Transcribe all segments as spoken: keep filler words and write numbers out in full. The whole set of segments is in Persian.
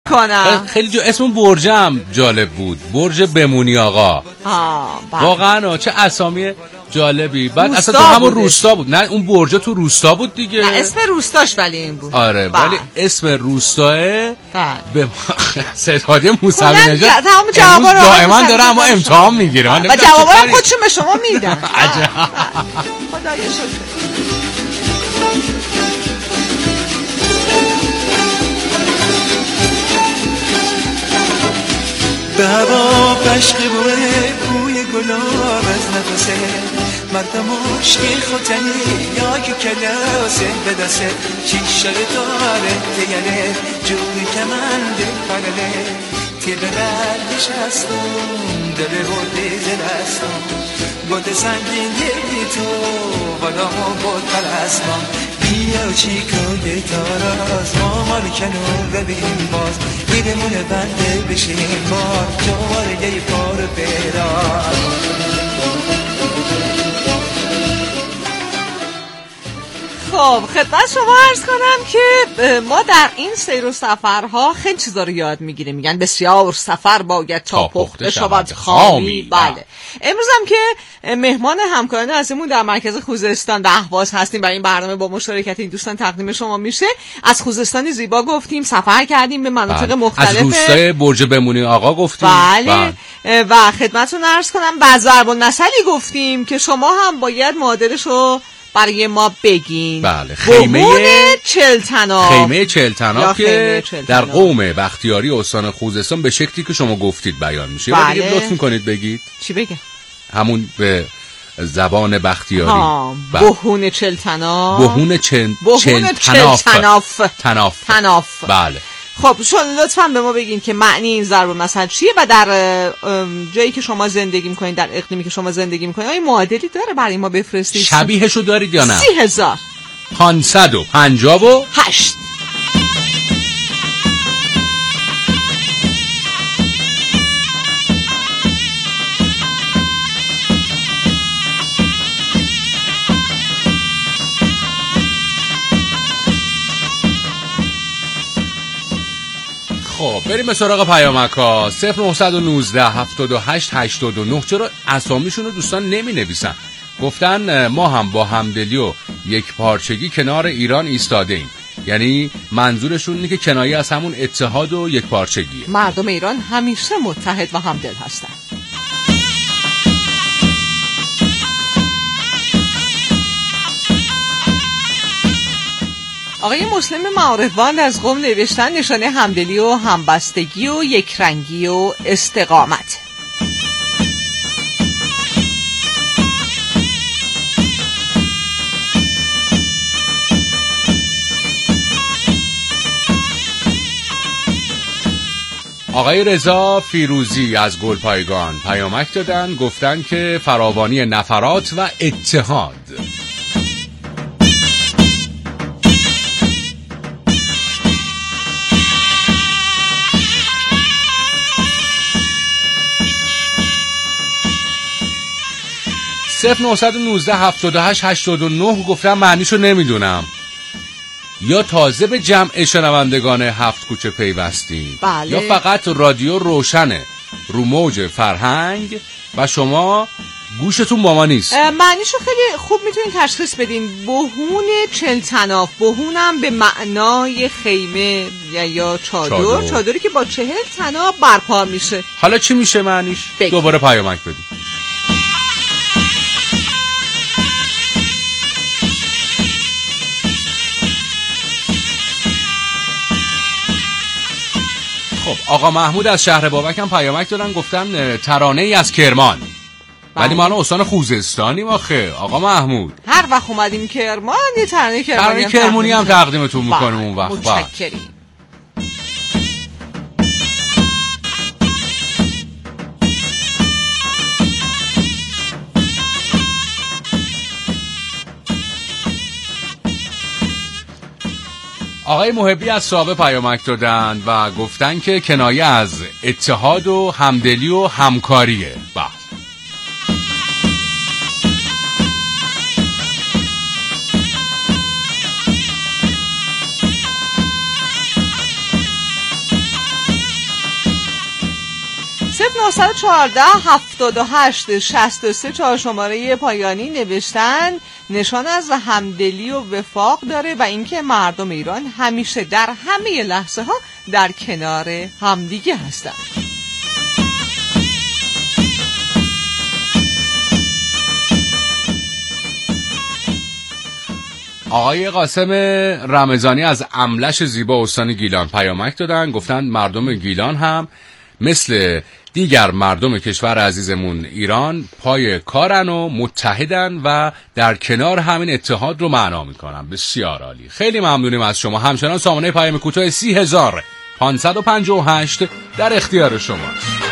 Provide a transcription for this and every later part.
کنم. خیلی جو اسم برجم جالب بود، برج بمونی آقا. واقعا چه اسامی جالبی. بعد اصلا تو همون روستا بود. نه اون برج تو روستا بود دیگه. نه اسم روستاش ولی این بود. آره ولی اسم روستاه به ستادی موسوی نژاد دائما داره اما امتحان میگیره و جوابا هم خودشون به شما میدن. خدایا شکر. به هوا بشقی بوه بوی گلاب از نفسه مرد مشکی خوتنی یا که کلاسه به دسته چیشار داره دیگره جوری که من دل پرده تیر به بردش هستم دل برده زدستم بود سنگین یکی تو بالا ما بود پرستم بیا چیکای تاراز ما مال کنور ببین باز بیرمون بنده بشین باز جواره یه پار پیراز. خب خدمت شما عرض کنم که ما در این سیر و سفرها خیلی چیزا رو یاد میگیریم. میگن بسیار سفر باید تا پخته شود خامی. بله امروز هم که مهمان همکاران عزیزمون در مرکز خوزستان به اهواز هستیم برای این برنامه با مشارکت این دوستان تقدیم شما میشه. از خوزستان زیبا گفتیم، سفر کردیم به مناطق بله. مختلف، از روستای برج بمونی آقا گفتیم. بله, بله. و خدمتتون عرض کنم و ضرب المثلی گفتیم که شما هم باید معادلشو برای ما بگین. بله خیمه چلتناف. خیمه چلتناف که در قوم بختیاری استان خوزستان به شکلی که شما گفتید بیان میشه. بله. دیگه لطف میکنید بگید. چی بگم؟ همون به زبان بختیاری. بهون چلتناف. بهون چل... چلتناف. تناف. تناف. تناف. بله. خب شما لطفاً به ما بگین که معنی این ضرب المثل چیه و در جایی که شما زندگی میکنید، در اقلیمی که شما زندگی میکنید آیا معادلی داره برای ما بفرستید؟ شبیهشو دارید یا نه؟ سی هزار پانصد و پنجاه و هشت. خب بریم به سراغ پیامک‌ها. صفر نه یک نه هفتاد و هشت هشتاد و نه. چرا اسامیشون رو دوستان نمی نویسن؟ گفتن ما هم با همدلی و یک پارچگی کنار ایران ایستاده ایم. یعنی منظورشون اینه که کنایه از همون اتحاد و یک پارچگیه. مردم ایران همیشه متحد و همدل هستن. آقای مسلم معارفوند از قم نوشتن نشانه همدلی و همبستگی و یکرنگی و استقامت. آقای رضا فیروزی از گلپایگان پیامک دادن، گفتن که فراوانی نفرات و اتحاد. صفر نه یک نه هفتاد و هشت هشتاد و نه گفتم معنیشو نمیدونم. یا تازه به جمع شنوندگان هفت کوچه پیوستیم. بله. یا فقط رادیو روشنه رو موج فرهنگ و شما گوشتون با ما نیست. معنیشو خیلی خوب میتونین تشخیص بدین. بهون چلتناف، بهونم به معنای خیمه یا چادر. چادر چادری که با چهل تناب برپا میشه. حالا چی میشه معنیش؟ بگی. دوباره پیامک بدیم. خب آقا محمود از شهر بابک هم پیامک دادن، گفتن ترانه ای از کرمان. ولی ما الان استان خوزستانیم آخه آقا محمود. هر وقت اومدیم کرمان یه ترانه کرمانی هم کرمانی هم تقدیمتون میکنیم اون وقت. متشکریم. آقای محبی از ساوه پیامک دادن و گفتن که کنایه از اتحاد و همدلی و همکاریه. با صفر نه چهار هفتاد و هشت شصت و سه چهار شماره پایانی نوشتن نشان از همدلی و وفاق داره و اینکه مردم ایران همیشه در همه لحظه ها در کنار همدیگه هستن. آقای قاسم رمضانی از املش زیبا استان گیلان پیامک دادن، گفتن مردم گیلان هم مثل دیگر مردم کشور عزیزمون ایران پای کارن و متحدن و در کنار همین اتحاد رو معنا میکنن. بسیار عالی، خیلی ممنونیم از شما. همچنان سامانه پیام کوتاه سی هزار پانصد و پنجاه و هشت در اختیار شماست.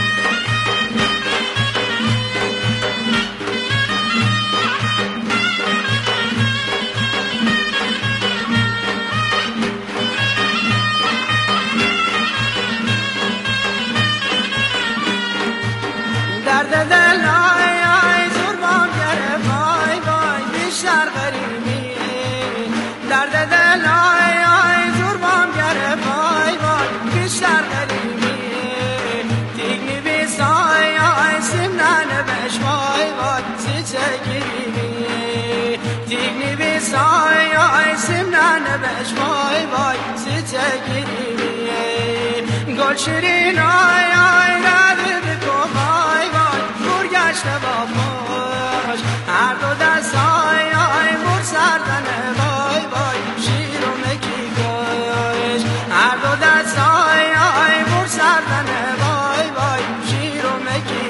گل شیرین آی آی رده بکو وای وای گور گشته با پاش هر دو دست آی آی مور سردنه وای وای شیر و مکی گاش هر دو دست آی آی مور سردنه وای وای شیر و مکی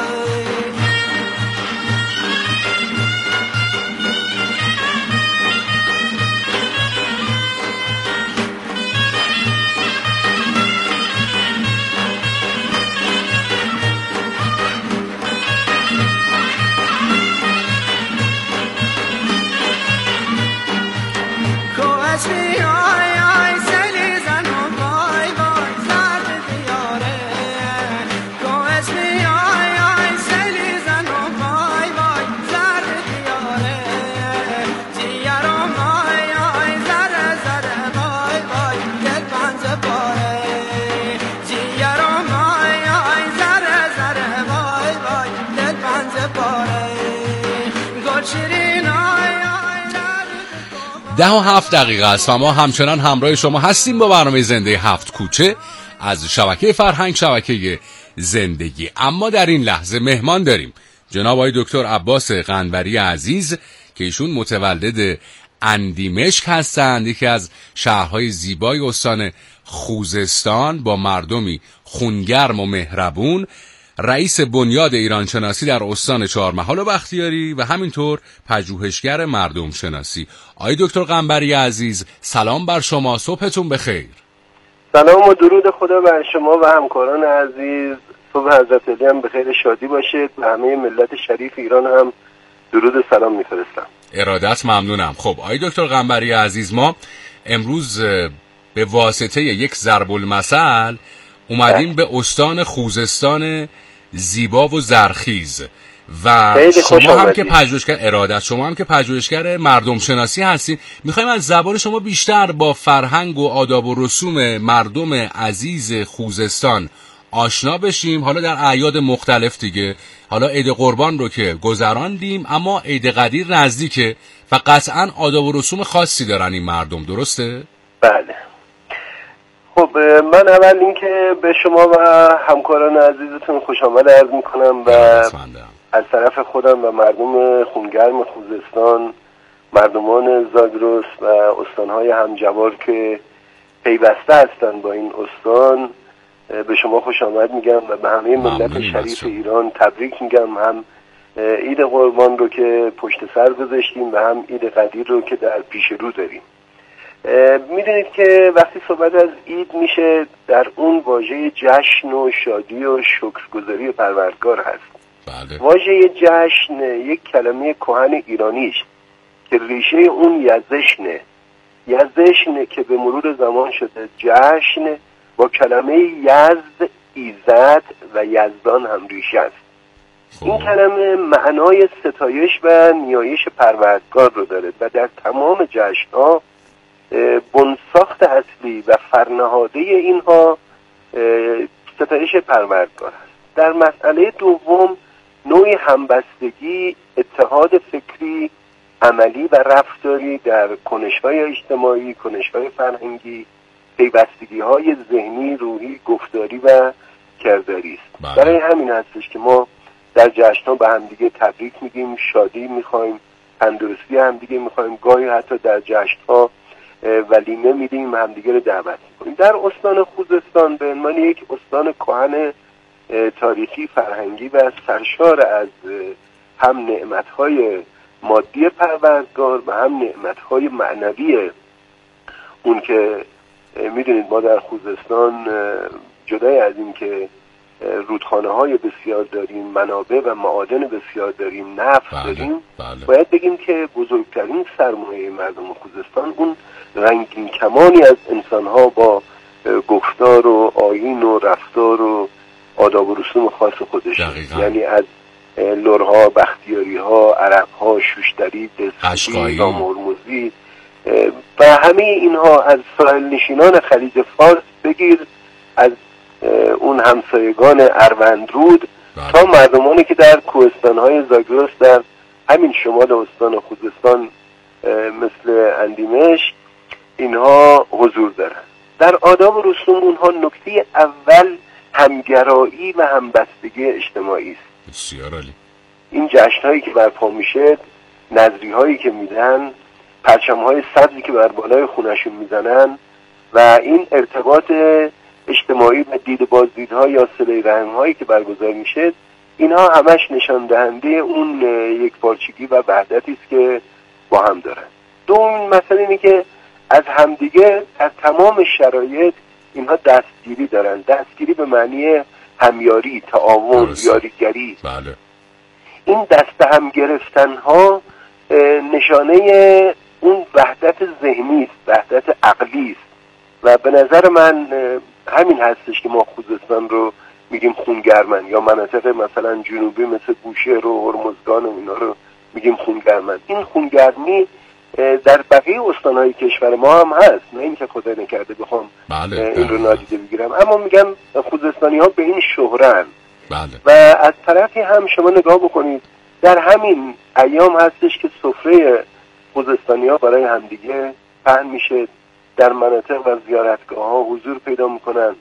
ده و هفت دقیقه است و ما همچنان همراه شما هستیم با برنامه زنده هفت کوچه از شبکه فرهنگ، شبکه زندگی. اما در این لحظه مهمان داریم جناب آقای دکتر عباس قنبری عزیز که ایشون متولد اندیمشک هستند، یکی از شهرهای زیبای استان خوزستان با مردمی خونگرم و مهربون، رئیس بنیاد ایران شناسی در استان چهارمحال و بختیاری و همینطور پژوهشگر مردم شناسی. آقای دکتر قنبری عزیز سلام بر شما، صبحتون بخیر. سلام و درود خدا بر شما و همکاران عزیز. صبح حضرت علی هم بخیر شادی باشید و همه ملت شریف ایران هم درود و سلام میفرستم. ارادت، ممنونم. خب آقای دکتر قنبری عزیز، ما امروز به واسطه یک ضرب المثل اومدیم به استان خوزستان زیبا و زرخیز و شما هم که پژوهشگر ارادت شما هم که پژوهشگر مردم شناسی هستین، میخوایم از زبان شما بیشتر با فرهنگ و آداب و رسوم مردم عزیز خوزستان آشنا بشیم. حالا در اعیاد مختلف دیگه، حالا عید قربان رو که گذراندیم اما عید قدیر نزدیکه و قطعا آداب و رسوم خاصی دارن این مردم، درسته؟ بله. خب من اول اینکه به شما و همکاران عزیزتون خوش آمد عرض میکنم و از طرف خودم و مردم خونگرم خوزستان، مردمان زاگرس و استانهای همجوار که پیوسته هستند با این استان، به شما خوش آمد میگم و به همه ملت شریف ایران تبریک میگم. هم عید قربان رو که پشت سر گذاشتیم و هم عید قدیر رو که در پیش رو داریم. میدونید که وقتی صحبت از عید میشه در اون واژه جشن و شادی و شکرگزاری و پروردگار هست. بله. واژه جشن یک کلمه کهن ایرانیش که ریشه اون یزشنه یزشنه که به مرور زمان شده جشن، با کلمه یزد ایزد و یزدان هم ریشه است. این کلمه معنای ستایش و نیایش پروردگار رو داره و در تمام جشن‌ها بنساخت اصلی و فرنهاده اینها ستایش پروردگار است. در مسئله دوم نوعی همبستگی، اتحاد فکری، عملی و رفتاری در کنش‌های اجتماعی، کنش‌های فرهنگی، پیوستگی‌های ذهنی، روحی، گفتاری و کرداری است. برای همین هستش که ما در جشن‌ها به همدیگه تبریک میگیم، شادی می‌خوایم، تندرستی همدیگه می‌خوایم، گاهی حتی در جشن‌ها ولیمه میدیم، همدیگه رو دعوت می‌کنیم. در استان خوزستان به عنوان یک استان کهن تاریخی، فرهنگی و سرشار از هم نعمت‌های مادی پروردگار و هم نعمت‌های معنوی اون که میدونید ما در خوزستان جدای از این که رودخانه‌های بسیار داریم، منابع و معادن بسیار داریم، نفت بله، داریم بله. باید بگیم که بزرگترین سرمایه مردم خوزستان اون رنگین کمانی از انسان‌ها با گفتار و آیین و رفتار و آداب و رسوم خاص خودش، یعنی از لرها، بختیاری‌ها، عرب‌ها، شوشتری، دستگیری، دامرموزی و همه اینها، از ساحل نشینان خلیج فارس بگیر، از اون همسایگان اروندرود بله. تا مردمانی که در کوهستان‌های زاگرس در همین شمال استان خوزستان مثل اندیمش اینها حضور دارن. در آداب و رسوم اونها نکته اول همگرایی و همبستگی اجتماعی است. بسیار عالی. این جشن‌هایی که برپا میشه، نظریهایی که میدن، پرچم‌های سبزی که بر بالای خونشون میزنن و این ارتباط اجتماعی و دید بازدیدها یا صله رحم‌هایی که برگزار میشه، اینها همش نشان دهنده اون یکپارچگی و وحدتی است که با هم دارن. دومین مسئله اینه که از همدیگه در تمام شرایط اینها دستگیری دارن. دستگیری به معنی همیاری، تعاون، یاریگری. بله. این دست هم گرفتن ها نشانه اون وحدت ذهنی است، وحدت عقلی است و به نظر من همین هستش که ما خوزستان رو میگیم خونگرمن، یا مناطق مثلا جنوبی مثل بوشهر و هرمزگان و اینا رو میگیم خونگرمن. این خونگرمی در بقیه استانهای کشور ما هم هست، نه اینکه خدا نکرده بخوام بله، این رو نادیده بگیرم، اما میگم خوزستانی ها به این شهرن. بله. و از طرفی هم شما نگاه بکنید در همین ایام هستش که سفره خوزستانی ها برای همدیگه پهن میشه، در مناطق و زیارتگاه ها حضور پیدا میکنن،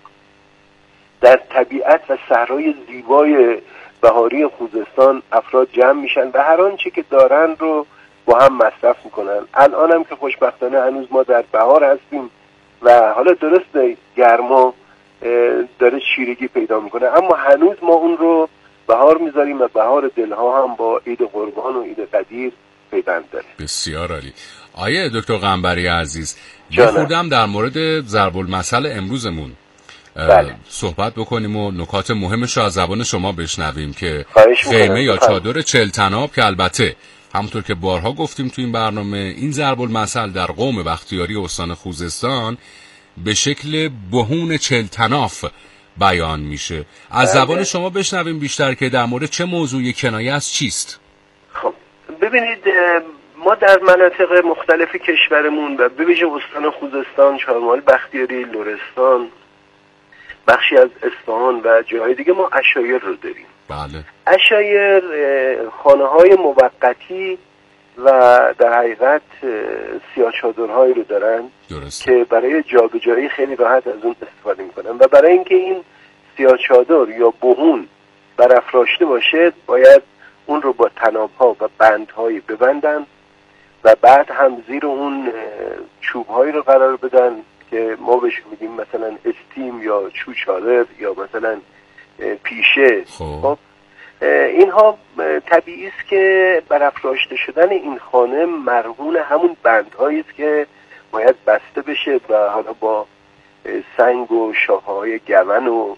در طبیعت و صحرای زیبای بهاری خوزستان افراد جمع میشن و هر آنچه که دارن رو با هم مصرف میکنن. الان هم که خوشبختانه هنوز ما در بهار هستیم و حالا درسته گرما داره چیرگی پیدا میکنه، اما هنوز ما اون رو بهار میذاریم و بهار دلها هم با عید قربان و عید قدیر پیوند داره. بسیار عالی. آیه دکتر قنبری عزیز، یه خوردم در مورد ضرب المثل امروزمون بله. صحبت بکنیم و نکات مهمش رو از زبان شما بشنویم که خیمه یا چادر چهل طناب، که البته همونطور که بارها گفتیم تو این برنامه این ضرب المثل در قوم بختیاری استان خوزستان به شکل بهون چهل طناف بیان میشه. از بله. زبان شما بشنویم بیشتر که در مورد چه موضوعی کنایه از چیست. خب ببینید، ما در مناطق مختلف کشورمون و به ویژه استان خوزستان، چهارمحال، بختیاری، لرستان، بخشی از اصفهان و جاهای دیگه ما عشایر رو داریم. بله. عشایر خانه های موقتی و در حقیقت سیاه چادرهایی رو دارن درست. که برای جابجایی خیلی راحت از اون استفاده میکنن و برای اینکه این سیاه چادر یا بهون برافراشته باشه باید اون رو با طناب‌ها و بندهایی ببندن و بعد هم زیر اون چوب‌هایی رو قرار بدن که ما بهش میگیم مثلا استیم یا چو چادر یا مثلا پیشه. خب اینها طبیعی است که برافراشته شدن این خانه مرهون همون بندهایی است که باید بسته بشه و حالا با سنگ و شاخه‌های گون و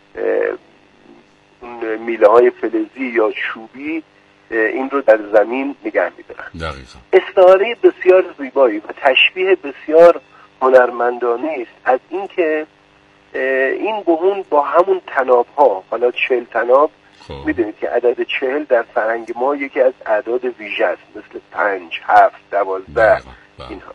میله‌های فلزی یا چوبی این رو در زمین نگه می‌دارن. دقیقاً. استعاره بسیار زیبایی و تشبیه بسیار هنرمندانه است از اینکه این بهون با همون طناب‌ها، حالا چهل طناب، میدونید که عدد چهل در فرهنگ ما یکی از اعداد ویژه است، مثل پنج، هفت، دوازده اینها.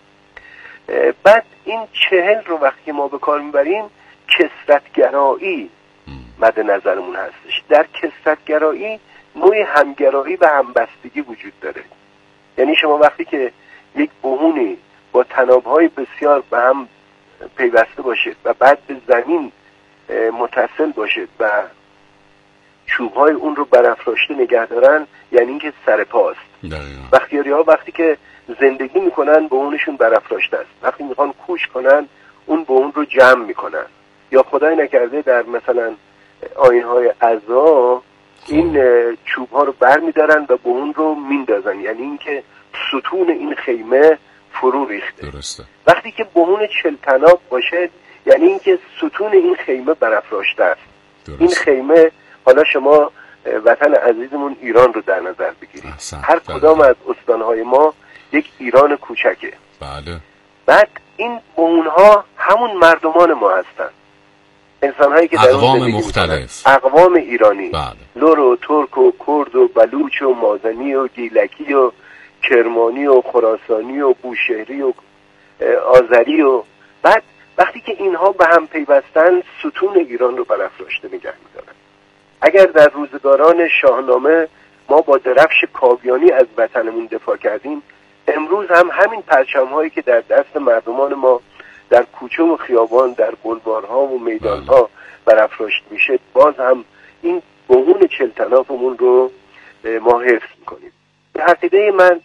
بعد این چهل رو وقتی ما به کار میبریم کثرت‌گرایی مد نظرمون هستش. در کثرت‌گرایی نوع همگرایی و همبستگی وجود داره. یعنی شما وقتی که یک بهونی با تنابهای بسیار به هم پیوسته باشه و بعد به زمین متصل باشه و چوب‌های اون رو برافراشته نگه دارن، یعنی اینکه سر پاست. بختیاری‌ها وقتی که زندگی میکنن بهونشون برافراشته است، وقتی میخوان کوش کنن اون بهون رو جمع میکنن. یا خدای نکرده در مثلا آیین‌های عزا این چوب‌ها رو بر میدارن و بهون رو میندازن، یعنی اینکه ستون این خیمه فرو ریخته. درسته. وقتی که بهون چل تناب باشه یعنی اینکه ستون این خیمه برافراشته است. درسته. این خیمه، حالا شما وطن عزیزمون ایران رو در نظر بگیرید. هر کدام از استانهای ما یک ایران کوچکه. بله. بعد این بهونها همون مردمان ما هستن، انسان‌هایی که در اقوام مختلف، اقوام ایرانی. بله. لور و ترک و کرد و بلوچ و مازنی و گیلکی و کرمانی و خراسانی و بوشهری و آذری. و بعد وقتی که اینها به هم پیوستن ستون ایران رو برافراشته نگه می‌دارن. اگر در روزگاران شاهنامه ما با درفش کاویانی از وطنمون دفاع کردیم، امروز هم همین پرچم‌هایی که در دست مردمان ما در کوچه و خیابان، در بلوارها و میدانها برافراشت میشه، باز هم این بهون چلتنافمون رو ما حفظ میکنیم. به عقیده من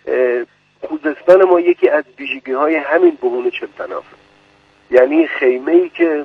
خوزستان ما یکی از ویژگی‌های همین بهون چلتنافه، یعنی خیمه‌ای که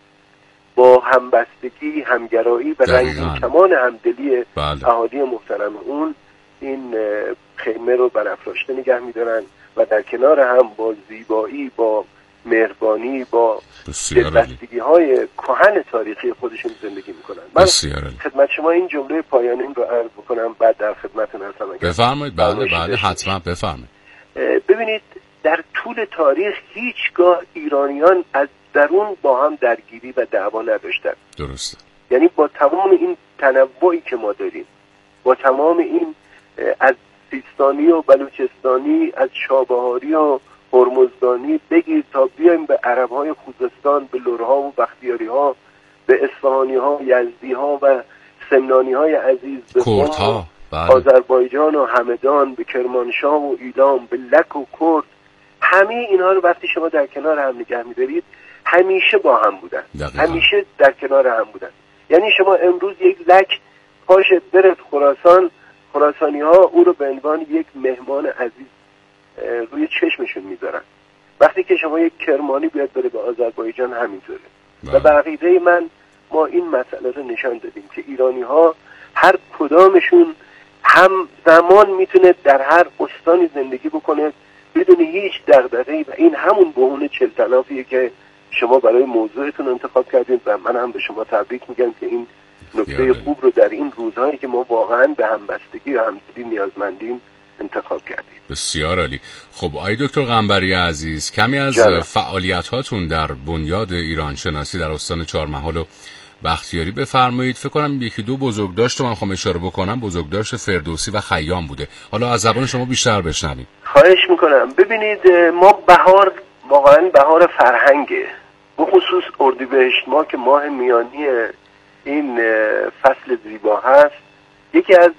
با همبستگی، همگرایی و رنگین کمان همدلی اهالی محترم اون این خیمه رو برافراشته نگه می‌دارن و در کنار هم با زیبایی، با مهربانی، با دلبستگی‌های کهن تاریخی خودشون زندگی می‌کنن. من خدمت شما این جمله پایانیم رو عرض بکنم، بعد در خدمتتون هستم. بفرمایید. بله بله حتما بفرمایید. ببینید در طول تاریخ هیچگاه ایرانیان از درون با هم درگیری و دعوا نداشتن. درسته. یعنی با تمام این تنوعی که ما داریم، با تمام این از سیستانی و بلوچستانی، از شابهاری و هرمزدانی بگیر تا بیایم به عربهای خوزستان، به لرها و بختیاریها، به اصفهانیها، یزدیها و سمنانیهای عزیز، به کردها، آذربایجان و همدان، به کرمانشاه و ایلام، به لک و کرد، همه اینها رو وقتی شما در کنار هم نگه می‌دارید همیشه با هم بودن. دقیقا. همیشه در کنار هم بودن. یعنی شما امروز یک لک پاشه بره خراسان، خراسانی ها او رو به عنوان یک مهمان عزیز روی چشمشون میذارن. وقتی که شما یک کرمانی بیاد بره به آذربایجان همینطوره. و به عقیده من ما این مسئله رو نشان دادیم که ایرانی ها هر کدامشون هم زمان میتونه در هر استانی زندگی بکنه بدون هیچ دغدغه‌ای و این همون بهونه چلتنافیه که شما برای موضوعتون انتخاب کردید و من هم به شما تبریک میگم که این نکته خوب رو در این روزهایی که ما واقعا به همبستگی و همدلی نیازمندیم انتخاب کردید. بسیار عالی. خب آقای دکتر قنبری عزیز، کمی از فعالیت هاتون در بنیاد ایران شناسی در استان چهارمحال و بختیاری بفرمایید. فکر کنم یکی دو بزرگداشت رو من خواهم اشاره بکنم، بزرگداشت فردوسی و خیام بوده. حالا از زبان شما بیشتر بشنویم. خواهش میکنم. ببینید ما بهار واقعا بهار فرهنگه، به خصوص اردیبهشت ما که ماه میانی این فصل زیبا هست، یکی از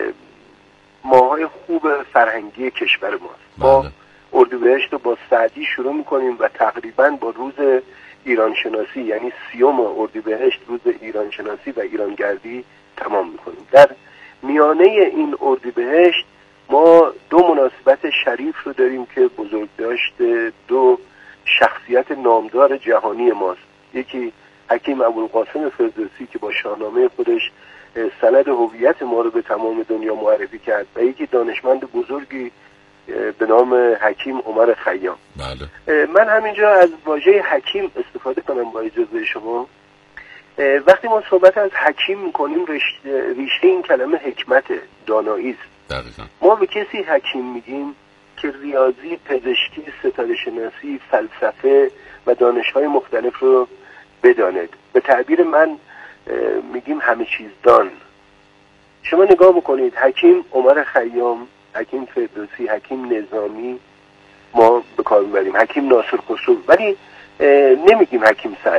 ماهای خوب فرهنگی کشور ماست. ما اردیبهشت رو با سعدی شروع میکنیم و تقریبا با روز ایران شناسی یعنی سیوم اردیبهشت روز ایران شناسی و ایرانگردی تمام میکنیم. در میانه این اردیبهشت ما دو مناسبت شریف رو داریم که بزرگداشت دو شخصیت نامدار جهانی ماست. یکی حکیم ابوالقاسم فردوسی که با شاهنامه خودش سند هویت ما رو به تمام دنیا معرفی کرد و یکی دانشمند بزرگی به نام حکیم عمر خیام. بله. من همینجا از واژه حکیم استفاده کنم با اجازه شما. وقتی ما صحبت از حکیم میکنیم ریشه این کلمه حکمت، دانایی است. دقیقاً. ما به کسی حکیم میگیم که ریاضی، پزشکی، ستاره شناسی، فلسفه و دانش‌های مختلف رو بداند. به تعبیر من میگیم همه چیز دان. شما نگاه بکنید، حکیم عمر خیام، حکیم فردوسی، حکیم نظامی ما به کار میبریم، حکیم ناصر خسرو، ولی نمیگیم حکیم سعدی.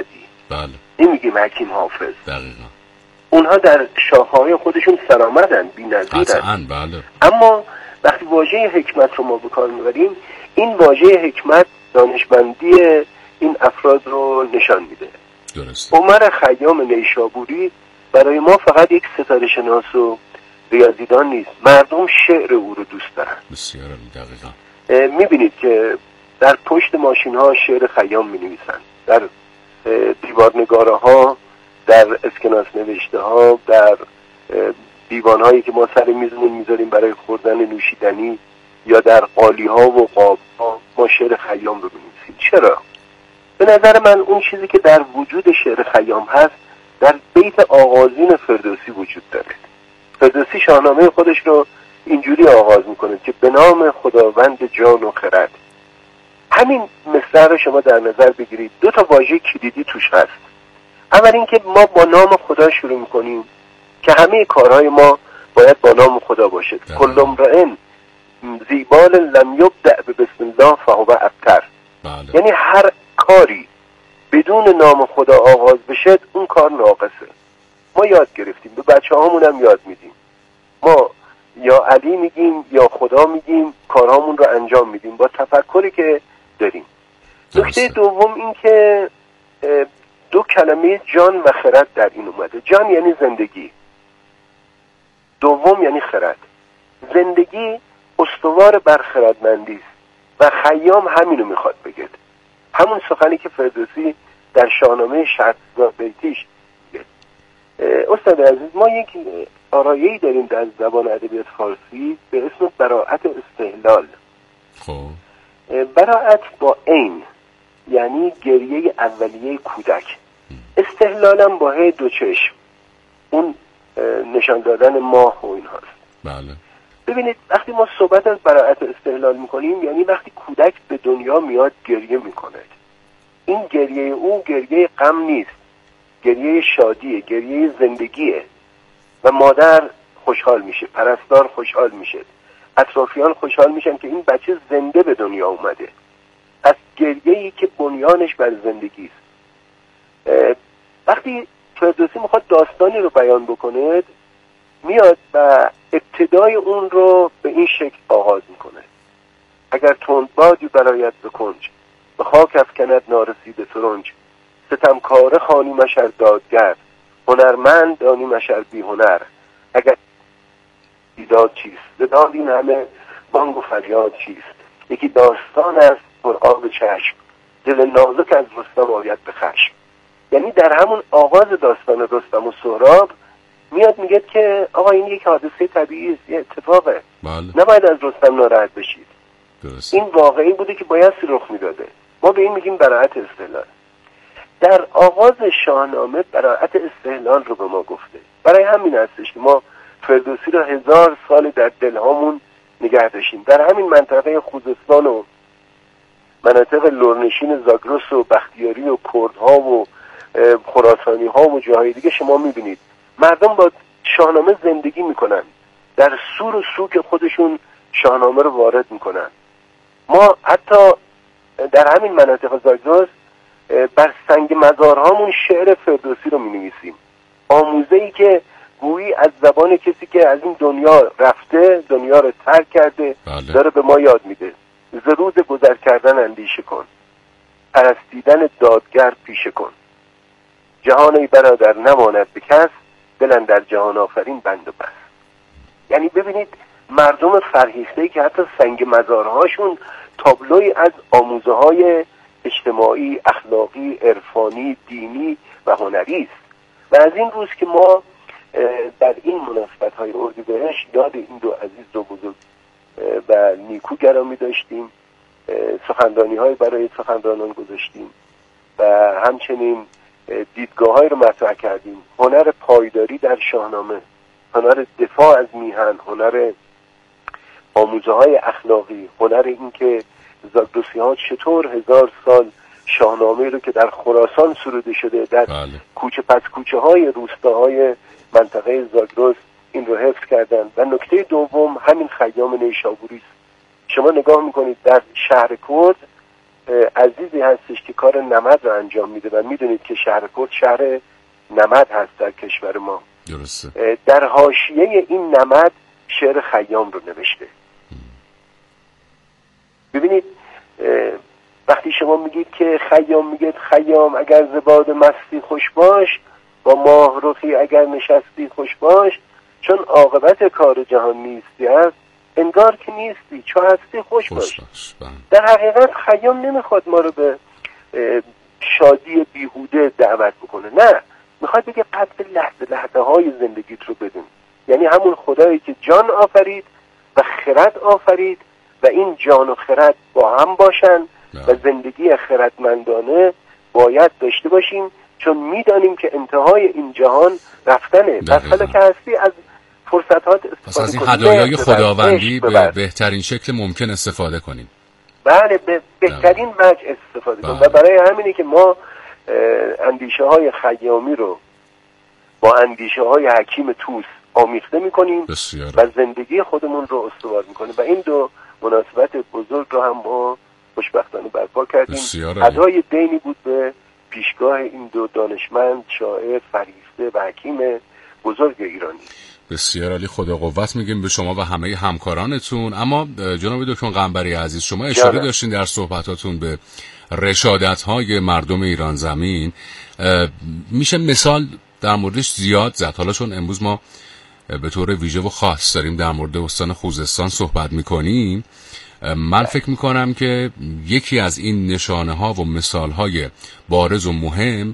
بله. نمیگیم حکیم حافظ. دقیقا. اونها در شاخه‌های خودشون سرآمدن، بی‌نظیرن. قطعاً بله. اما وقتی واژه حکمت رو ما به کار میبریم، این واژه حکمت دانشمندی این افراد رو نشان میده. درست. عمر خیام نیشابوری برای ما فقط یک ستاره شناس و ریاضیدان نیست، مردم شعر او رو دوست دارن. بسیار دقیقاً. میبینید که در پشت ماشین ها شعر خیام می نویسن، در دیوارنگاره ها، در اسکناس نوشته ها، در دیوان هایی که ما سر میزمون میذاریم برای خوردن نوشیدنی، یا در قالی ها و قاب ها ما شعر خیام رو بنویسیم. چرا؟ به نظر من اون چیزی که در وجود شعر خیام هست در بیت آغازین فردوسی وجود داره. فردوسی شاهنامه خودش رو اینجوری آغاز میکنه که به نام خداوند جان و خرد. همین مصرع رو شما در نظر بگیرید، دو تا واژه کلیدی توش هست. اول اینکه ما با نام خدا شروع میکنیم که همه کارهای ما باید با نام خدا باشه. کل امرئ ذیبال لم یبدأ بسم الله فهو ابتر. بله. یعنی هر کاری بدون نام خدا آغاز بشه اون کار ناقصه. ما یاد گرفتیم، به بچه هامون هم یاد میدیم. ما یا علی میگیم یا خدا میگیم، کارهامون رو انجام میدیم با تفکری که داریم. نکته دوم این که دو کلمه جان و خرد در این اومده. جان یعنی زندگی، دوم یعنی خرد. زندگی استوار بر خردمندی است و خیام همینو میخواد بگه. همون سخنی که فردوسی در شاهنامه شصت هزار بیتیش میگه. استاد عزیز، ما یک آرایه‌ای داریم در زبان ادبیات فارسی به اسم براءت استهلال. خب براءت با عین یعنی گریه اولیه کودک، استهلالم با هی دو چشم، اون نشان دادن ماه و این هاست. بله. ببینید وقتی ما صحبت از براءت استهلال میکنیم یعنی وقتی کودک به دنیا میاد گریه میکنه. این گریه او گریه غم نیست، گریه شادیه، گریه زندگیه و مادر خوشحال میشه، پرستار خوشحال میشه، اطرافیان خوشحال میشن که این بچه زنده به دنیا اومده. از گریه‌ای که بنیانش بر زندگی است. وقتی فردوسی میخواد داستانی رو بیان بکنه میاد و ابتدای اون رو به این شکل آغاز میکنه. اگر تند بادی برایت بکنج، به خاک افکند نارسیده ترنج، ستمکاره خوانی مشر دادگر، هنرمند دانی مشر بی هنر. اگر دیداد چیست زداد این همه بانگ و فریاد چیست، یکی داستان است پر آب چشم، دل نازک از رستم آید به خشم. یعنی در همون آغاز داستان رستم و سهراب میاد میگه که آقا این یک حادثه طبیعی است، یه اتفاقه. بله. نباید از رستم ناراحت بشید. درست. این واقعی بوده که بایستی رخ میداده. ما به این میگیم براءت استهلال. در آغاز شاهنامه براءت استهلال رو به ما گفته. برای همین هستش که ما فردوسی رو هزار سال در دلهامون نگه داشتیم. در همین منطقه خوزستان و مناطق لرنشین زاگرس و بختیاری و کردها و خراسانی ها و جاهای دیگه شما میبینید مردم با شاهنامه زندگی میکنن، در سور و سوک خودشون شاهنامه رو وارد میکنن. ما حتی در همین مناطق زاگرس بر سنگ مزارهامون شعر فردوسی رو مینویسیم، آموزه‌ای که گویی از زبان کسی که از این دنیا رفته، دنیا رو ترک کرده. بله. داره به ما یاد میده ز روز گذر کردن اندیشه کن، پرستیدن دادگر پیشه کن، جهان ای برادر نماند به کس، دلن در جهان آفرین بند و بس. یعنی ببینید مردم فرهیخته‌ای که حتی سنگ مزارهاشون تابلوی از آموزه های اجتماعی، اخلاقی، عرفانی، دینی و هنری است. و از این روز که ما در این مناسبت‌های اردیبهشت یاد این دو عزیز، دو بزرگ و نیکو گرامی داشتیم، سخنرانی‌های برای سخنرانان گذاشتیم و همچنین دیدگاه‌هایی رو مطرح کردیم. هنر پایداری در شاهنامه، هنر دفاع از میهن، هنر آموزه‌های اخلاقی، هنر این که زاگرسی‌ها چطور هزار سال شاهنامه رو که در خراسان سروده شده در بله. کوچه پس کوچه های روستاهای منطقه زاگرس این رو حفظ کردن. و نکته دوم همین خیام نیشابوری است. شما نگاه میکنید در شهر کرد عزیزی هستش که کار نمد رو انجام میده و میدونید که شهرپورت شهر نمد هست در کشور ما. درسته. در حاشیه این نمد شعر خیام رو نوشته. ببینید وقتی شما میگید که خیام میگید خیام اگر زباد مستی خوش باش، با ماه رخی اگر نشستی خوش باش، چون عاقبت کار جهان نیستی است انگار که نیستی، چو هستی خوش, خوش باش, باش. در حقیقت خیام نمیخواد ما رو به شادی بیهوده دعوت بکنه، نه، میخواد بگه قدر لحظه لحظه های زندگیت رو بدون. یعنی همون خدایی که جان آفرید و خرد آفرید و این جان و خرد با هم باشن نه. و زندگی خردمندانه باید داشته باشیم، چون میدانیم که انتهای این جهان رفتنه. در حالی که هستی از فرصتات استفاده از این هدایای خداوندی به بهترین شکل ممکن استفاده کنیم. بله، به بهترین وجه استفاده کنیم و برای همینه که ما اندیشه های خیامی رو با اندیشه های حکیم طوس آمیخته میکنیم و زندگی خودمون رو استوار میکنیم و این دو مناسبت بزرگ رو هم ما خوشبختانه برپا کردیم. ادای دینی بود به پیشگاه این دو دانشمند، شاعر، فریفته و حکیم بزرگ ایرانی. بسیار عالی، خدا قوت میگیم به شما و همه همکارانتون. اما جناب دکتر قنبری عزیز، شما اشاره جانه. داشتین در صحبتاتون به رشادت‌های مردم ایران زمین. میشه مثال در موردش زیاد زد، حالا چون امروز ما به طور ویژه و خاص داریم در مورد استان خوزستان صحبت میکنیم، من فکر میکنم که یکی از این نشانه ها و مثال های بارز و مهم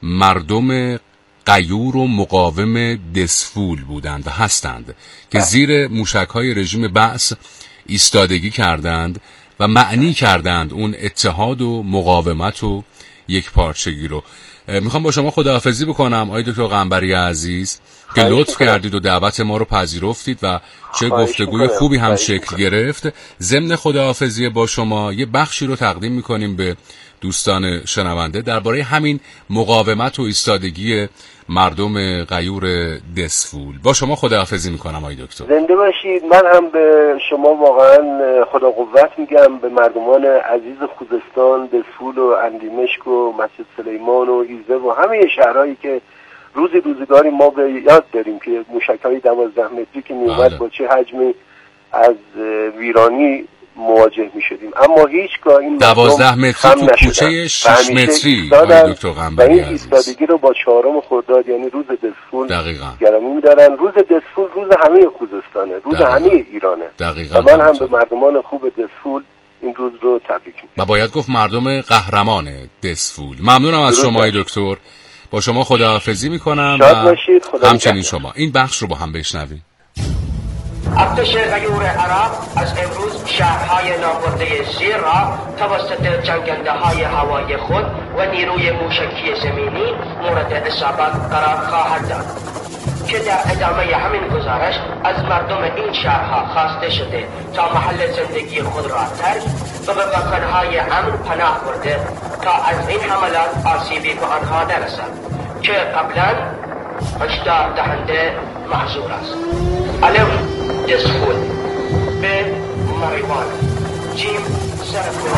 مردم غیور و مقاوم دسفول بودند و هستند که زیر موشک های رژیم بعث ایستادگی کردند و معنی کردند اون اتحاد و مقاومت و یک پارچگی رو. میخوام با شما خداحافظی بکنم آقای دکتر قنبری عزیز که لطف کردید و دعوت ما رو پذیرفتید و چه گفتگوی خوبی هم شکل گرفت. ضمن خداحافظی با شما یه بخشی رو تقدیم میکنیم به دوستان شنونده درباره همین مقاومت و ایستادگی مردم غیور دسفول. با شما خداحافظی میکنم آقای دکتر. زنده باشید. من هم به شما واقعا خدا قوت میگم، به مردمان عزیز خوزستان، دسفول و اندیمشک و مسجد سلیمان و ایزه و همه شهرهایی که روزی روزگاری ما به یاد داریم که موشک‌های دوازده متری که میومد با چه حجمی از ویرانی مواجه می شدیم، اما هیچگاه این دوازده متری تو کوچه شش متری آقای دکتر قنبری عزیز. این ایستادگی رو با چهارم خرداد یعنی روز دسفول گرامی می دارن. روز دسفول روز همه خوزستانه، روز دقیقا. همه ایرانه دقیقا. و من هم به مردمان خوب دسفول این روز رو تبریک میگم و باید گفت مردم قهرمان دسفول. ممنونم از شما ای دکتر، با شما خداحافظی میکنم و همچنین شما. این بخش رو با هم بشنویم. ارتش غیور عراق از امروز شهرهای نابرده زیر را توسط جنگنده های هوایی خود و نیروی موشکی زمینی مورد اصابت قرار خواهد داد که در ادامه همین گزارش از مردم این شهرها خواسته شده تا محل زندگی خود را ترک و به مکانهای امن پناه برده تا از این حملات آسیبی به آنها نرسد که قبلا هشدار دهنده محظور است. الف دسفول، به مریوان، جیم سرکون.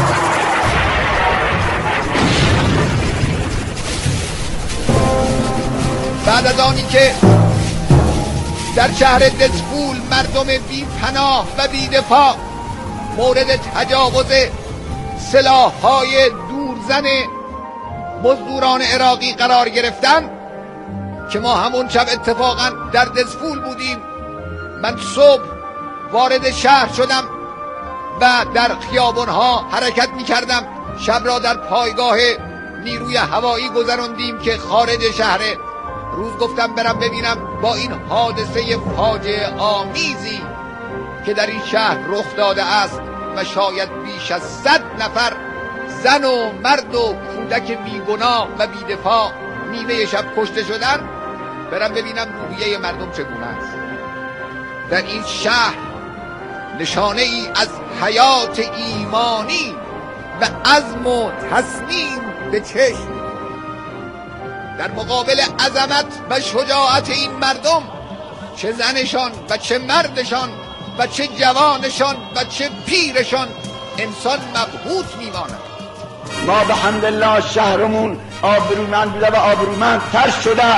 بعد از آنی که در شهر دسفول مردم بی پناه و بی دفاع مورد تجاوز سلاح‌های دورزن مزدوران عراقی قرار گرفتند که ما همون شب اتفاقا در دسفول بودیم، من صبح وارد شهر شدم و در خیابان‌ها حرکت می‌کردم. شب را در پایگاه نیروی هوایی گذراندیم که خارج شهره. روز گفتم برم ببینم با این حادثه فاجعه آمیزی که در این شهر رخ داده است و شاید بیش از صد نفر زن و مرد و کودک بیگناه و بیدفاع نیمه شب کشته شدن، برم ببینم روحیه مردم چگونه است. در این شهر نشانه ای از حیات ایمانی و عزم و تصمیم به چشم در مقابل عظمت و شجاعت این مردم، چه زنشان و چه مردشان و چه جوانشان و چه پیرشان، انسان مبهوت میماند. ما به حمدالله شهرمون آبرومند بوده و آبرومند تر شده.